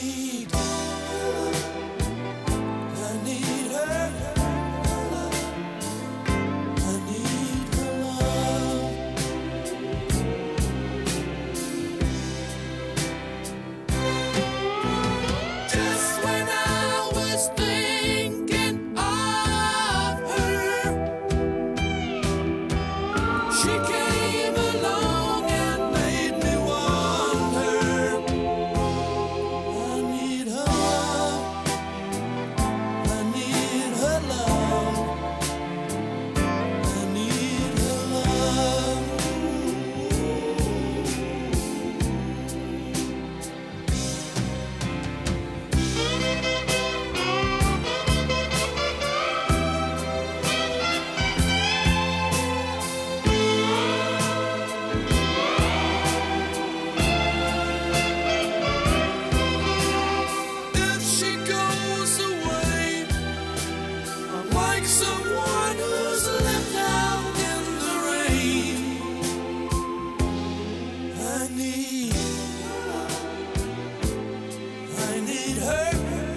need her. I need her love. Just when I was thinking of her, she came along and made me want her. I need her love. I need her love. I need her love. If she goes away, I'm like someone who's left out in the rain. I need her.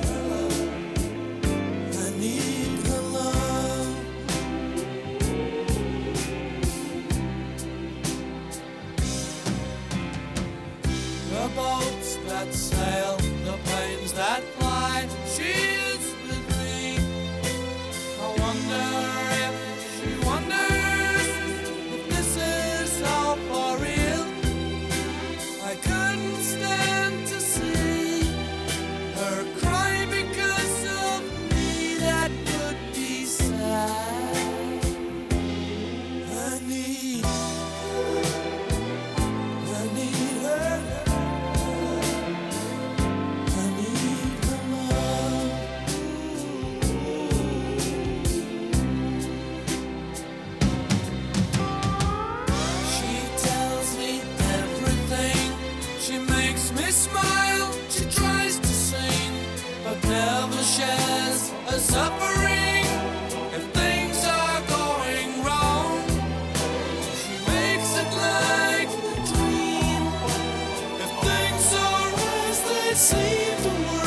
I need her love. The boats that sail, the planes that fly, she is with me. I wonder if she wonders if this is all for real. I couldn't stand to see her cry because of me. That could be sad. I need her. I need her love. She tells me everything. She makes me smile. She tries to sing, but never shares a suffering. If things are going wrong, she makes it like a dream. If things are as they seem to